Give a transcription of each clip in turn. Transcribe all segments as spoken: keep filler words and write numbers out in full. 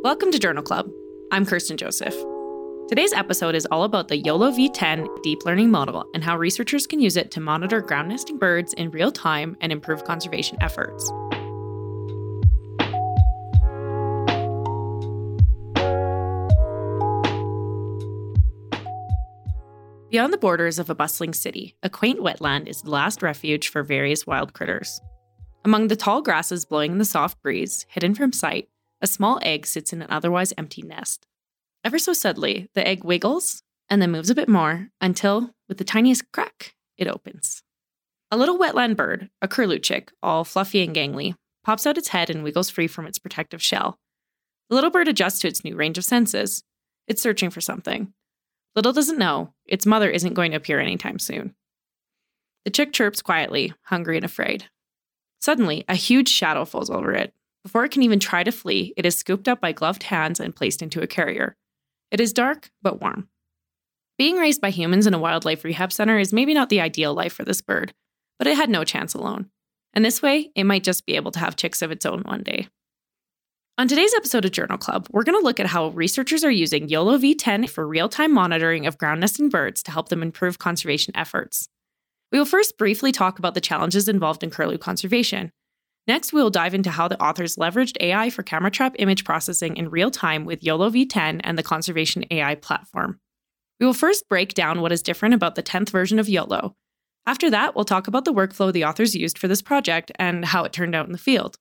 Welcome to Journal Club. I'm Kirsten Joseph. Today's episode is all about the YOLO V ten deep learning model and how researchers can use it to monitor ground nesting birds in real time and improve conservation efforts. Beyond the borders of a bustling city, a quaint wetland is the last refuge for various wild critters. Among the tall grasses blowing in the soft breeze, hidden from sight, a small egg sits in an otherwise empty nest. Ever so subtly, the egg wiggles and then moves a bit more until, with the tiniest crack, it opens. A little wetland bird, a curlew chick, all fluffy and gangly, pops out its head and wiggles free from its protective shell. The little bird adjusts to its new range of senses. It's searching for something. Little does it know, its mother isn't going to appear anytime soon. The chick chirps quietly, hungry and afraid. Suddenly, a huge shadow falls over it. Before it can even try to flee, it is scooped up by gloved hands and placed into a carrier. It is dark, but warm. Being raised by humans in a wildlife rehab center is maybe not the ideal life for this bird, but it had no chance alone. And this way, it might just be able to have chicks of its own one day. On today's episode of Journal Club, we're going to look at how researchers are using YOLO V ten for real-time monitoring of ground nesting birds to help them improve conservation efforts. We will first briefly talk about the challenges involved in curlew conservation. Next, we will dive into how the authors leveraged A I for camera trap image processing in real time with YOLO V ten and the Conservation A I platform. We will first break down what is different about the tenth version of YOLO. After that, we'll talk about the workflow the authors used for this project and how it turned out in the field.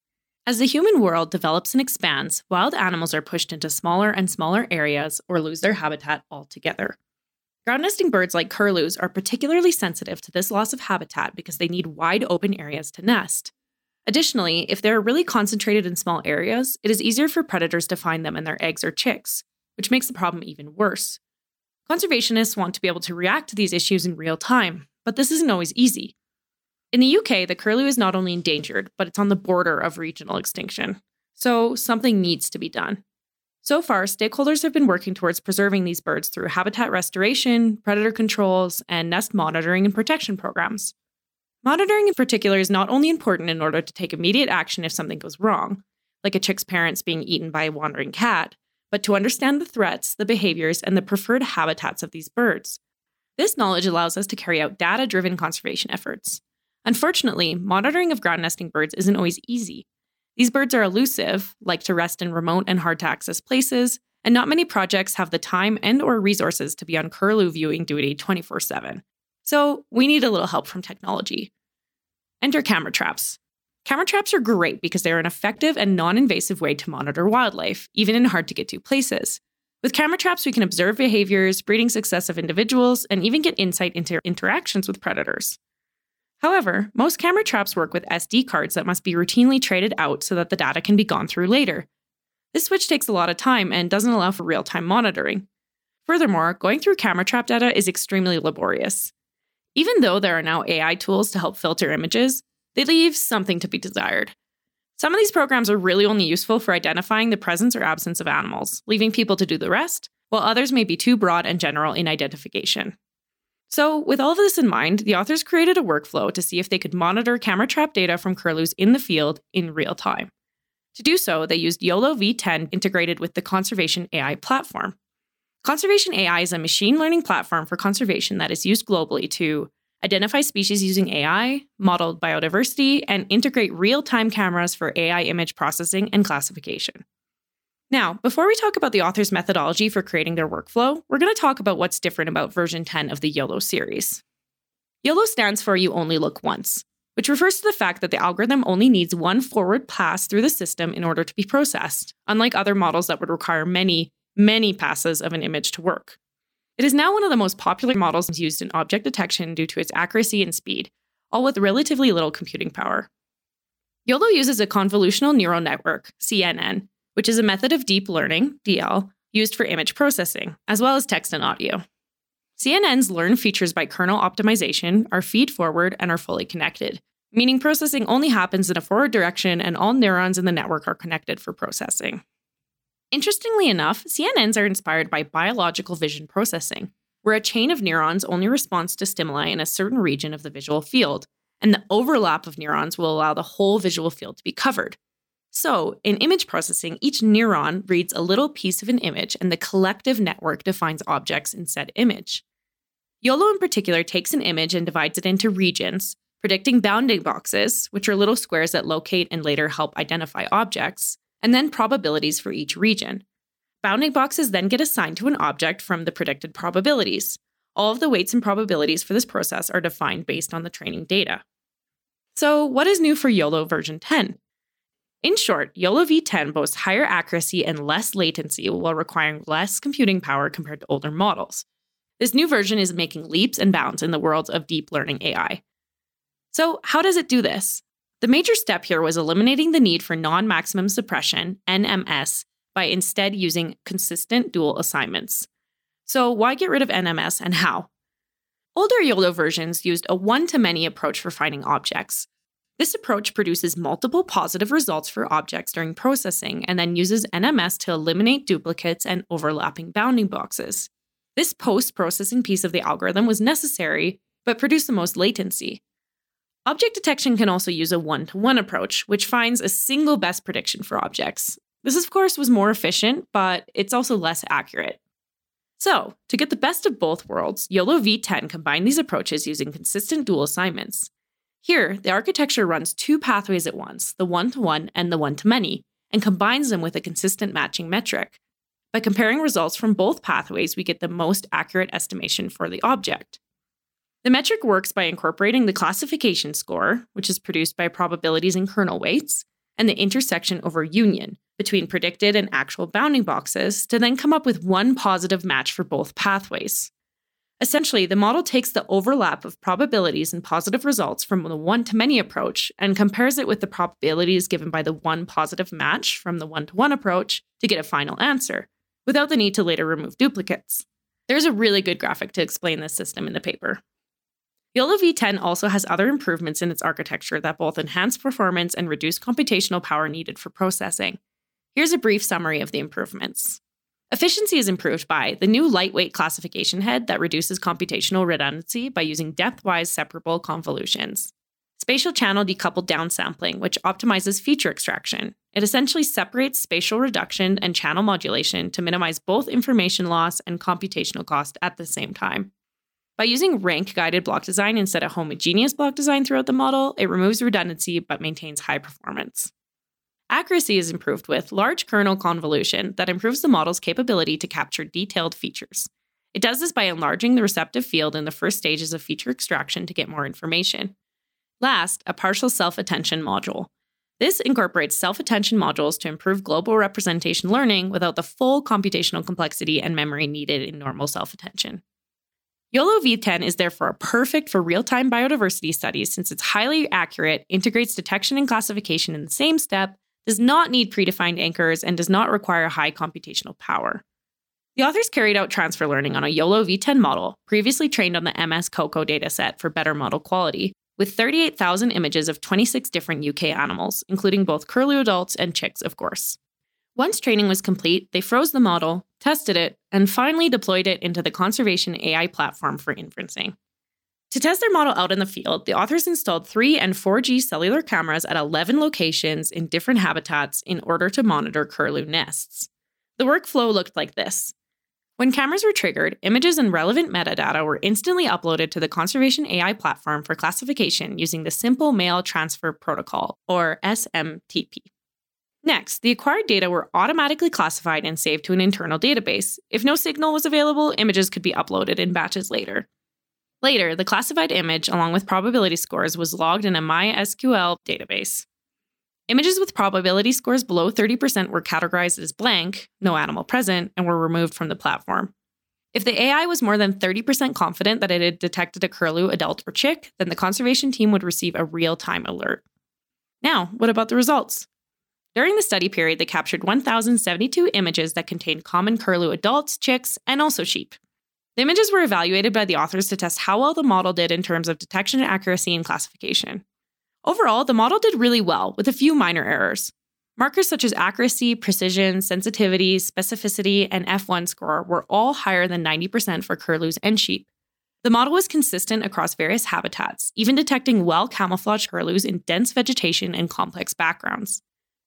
As the human world develops and expands, wild animals are pushed into smaller and smaller areas or lose their habitat altogether. Ground nesting birds like curlews are particularly sensitive to this loss of habitat because they need wide open areas to nest. Additionally, if they're really concentrated in small areas, it is easier for predators to find them and their eggs or chicks, which makes the problem even worse. Conservationists want to be able to react to these issues in real time, but this isn't always easy. In the U K, the curlew is not only endangered, but it's on the border of regional extinction. So something needs to be done. So far, stakeholders have been working towards preserving these birds through habitat restoration, predator controls, and nest monitoring and protection programs. Monitoring in particular is not only important in order to take immediate action if something goes wrong, like a chick's parents being eaten by a wandering cat, but to understand the threats, the behaviors, and the preferred habitats of these birds. This knowledge allows us to carry out data-driven conservation efforts. Unfortunately, monitoring of ground nesting birds isn't always easy. These birds are elusive, like to rest in remote and hard-to-access places, and not many projects have the time and or resources to be on curlew viewing duty twenty-four seven. So we need a little help from technology. Enter camera traps. Camera traps are great because they are an effective and non-invasive way to monitor wildlife, even in hard-to-get-to places. With camera traps, we can observe behaviors, breeding success of individuals, and even get insight into interactions with predators. However, most camera traps work with S D cards that must be routinely traded out so that the data can be gone through later. This switch takes a lot of time and doesn't allow for real-time monitoring. Furthermore, going through camera trap data is extremely laborious. Even though there are now A I tools to help filter images, they leave something to be desired. Some of these programs are really only useful for identifying the presence or absence of animals, leaving people to do the rest, while others may be too broad and general in identification. So, with all of this in mind, the authors created a workflow to see if they could monitor camera trap data from curlews in the field in real time. To do so, they used YOLO V ten integrated with the Conservation A I platform. Conservation A I is a machine learning platform for conservation that is used globally to identify species using A I, model biodiversity, and integrate real-time cameras for A I image processing and classification. Now, before we talk about the author's methodology for creating their workflow, we're going to talk about what's different about version ten of the YOLO series. YOLO stands for You Only Look Once, which refers to the fact that the algorithm only needs one forward pass through the system in order to be processed, unlike other models that would require many, many passes of an image to work. It is now one of the most popular models used in object detection due to its accuracy and speed, all with relatively little computing power. YOLO uses a convolutional neural network, C N N, which is a method of deep learning, D L, used for image processing, as well as text and audio. C N Ns learn features by kernel optimization, are feed-forward, and are fully connected, meaning processing only happens in a forward direction and all neurons in the network are connected for processing. Interestingly enough, C N Ns are inspired by biological vision processing, where a chain of neurons only responds to stimuli in a certain region of the visual field, and the overlap of neurons will allow the whole visual field to be covered. So, in image processing, each neuron reads a little piece of an image, and the collective network defines objects in said image. YOLO in particular takes an image and divides it into regions, predicting bounding boxes, which are little squares that locate and later help identify objects, and then probabilities for each region. Bounding boxes then get assigned to an object from the predicted probabilities. All of the weights and probabilities for this process are defined based on the training data. So, what is new for YOLO version ten? In short, YOLO v ten boasts higher accuracy and less latency while requiring less computing power compared to older models. This new version is making leaps and bounds in the world of deep learning A I. So, how does it do this? The major step here was eliminating the need for non-maximum suppression, N M S, by instead using consistent dual assignments. So, why get rid of N M S and how? Older YOLO versions used a one-to-many approach for finding objects. This approach produces multiple positive results for objects during processing and then uses N M S to eliminate duplicates and overlapping bounding boxes. This post-processing piece of the algorithm was necessary, but produced the most latency. Object detection can also use a one-to-one approach, which finds a single best prediction for objects. This, of course, was more efficient, but it's also less accurate. So, to get the best of both worlds, YOLO v ten combined these approaches using consistent dual assignments. Here, the architecture runs two pathways at once, the one-to-one and the one-to-many, and combines them with a consistent matching metric. By comparing results from both pathways, we get the most accurate estimation for the object. The metric works by incorporating the classification score, which is produced by probabilities and kernel weights, and the intersection over union between predicted and actual bounding boxes to then come up with one positive match for both pathways. Essentially, the model takes the overlap of probabilities and positive results from the one-to-many approach and compares it with the probabilities given by the one positive match from the one-to-one approach to get a final answer, without the need to later remove duplicates. There's a really good graphic to explain this system in the paper. YOLO v ten also has other improvements in its architecture that both enhance performance and reduce computational power needed for processing. Here's a brief summary of the improvements. Efficiency is improved by the new lightweight classification head that reduces computational redundancy by using depth-wise separable convolutions. Spatial channel decoupled downsampling, which optimizes feature extraction. It essentially separates spatial reduction and channel modulation to minimize both information loss and computational cost at the same time. By using rank-guided block design instead of homogeneous block design throughout the model, it removes redundancy but maintains high performance. Accuracy is improved with large kernel convolution that improves the model's capability to capture detailed features. It does this by enlarging the receptive field in the first stages of feature extraction to get more information. Last, a partial self-attention module. This incorporates self-attention modules to improve global representation learning without the full computational complexity and memory needed in normal self-attention. YOLO v ten is therefore perfect for real-time biodiversity studies since it's highly accurate, integrates detection and classification in the same step, does not need predefined anchors, and does not require high computational power. The authors carried out transfer learning on a YOLO v ten model, previously trained on the M S COCO dataset for better model quality, with thirty-eight thousand images of twenty-six different U K animals, including both curlew adults and chicks, of course. Once training was complete, they froze the model, tested it, and finally deployed it into the Conservation A I platform for inferencing. To test their model out in the field, the authors installed three and four G cellular cameras at eleven locations in different habitats in order to monitor curlew nests. The workflow looked like this. When cameras were triggered, images and relevant metadata were instantly uploaded to the Conservation A I platform for classification using the Simple Mail Transfer Protocol, or S M T P. Next, the acquired data were automatically classified and saved to an internal database. If no signal was available, images could be uploaded in batches later. Later, the classified image, along with probability scores, was logged in a MySQL database. Images with probability scores below thirty percent were categorized as blank, no animal present, and were removed from the platform. If the A I was more than thirty percent confident that it had detected a curlew adult or chick, then the conservation team would receive a real-time alert. Now, what about the results? During the study period, they captured one thousand seventy-two images that contained common curlew adults, chicks, and also sheep. The images were evaluated by the authors to test how well the model did in terms of detection accuracy and classification. Overall, the model did really well, with a few minor errors. Markers such as accuracy, precision, sensitivity, specificity, and F one score were all higher than ninety percent for curlews and sheep. The model was consistent across various habitats, even detecting well-camouflaged curlews in dense vegetation and complex backgrounds.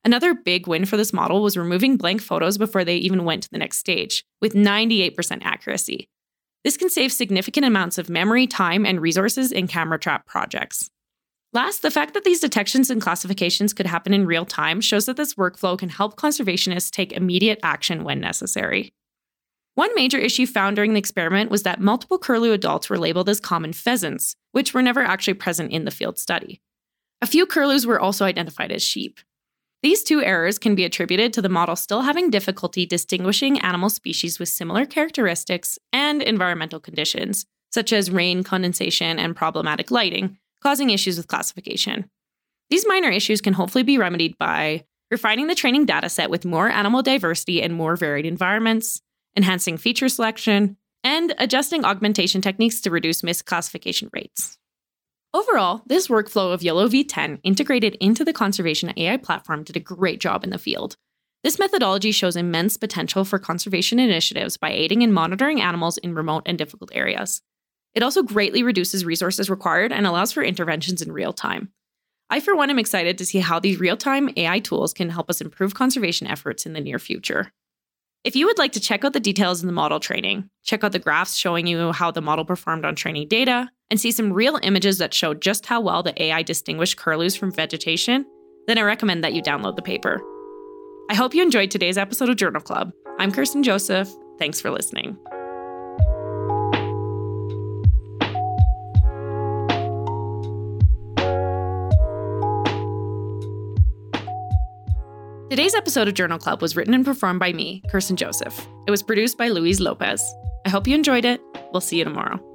Another big win for this model was removing blank photos before they even went to the next stage, with ninety-eight percent accuracy. This can save significant amounts of memory, time, and resources in camera trap projects. Last, the fact that these detections and classifications could happen in real time shows that this workflow can help conservationists take immediate action when necessary. One major issue found during the experiment was that multiple curlew adults were labeled as common pheasants, which were never actually present in the field study. A few curlews were also identified as sheep. These two errors can be attributed to the model still having difficulty distinguishing animal species with similar characteristics and environmental conditions, such as rain, condensation, and problematic lighting, causing issues with classification. These minor issues can hopefully be remedied by refining the training dataset with more animal diversity and more varied environments, enhancing feature selection, and adjusting augmentation techniques to reduce misclassification rates. Overall, this workflow of YOLO V ten integrated into the conservation A I platform did a great job in the field. This methodology shows immense potential for conservation initiatives by aiding in monitoring animals in remote and difficult areas. It also greatly reduces resources required and allows for interventions in real time. I, for one, am excited to see how these real-time A I tools can help us improve conservation efforts in the near future. If you would like to check out the details in the model training, check out the graphs showing you how the model performed on training data, and see some real images that show just how well the A I distinguished curlews from vegetation, then I recommend that you download the paper. I hope you enjoyed today's episode of Journal Club. I'm Kirsten Joseph. Thanks for listening. Today's episode of Journal Club was written and performed by me, Kirsten Joseph. It was produced by Louise Lopez. I hope you enjoyed it. We'll see you tomorrow.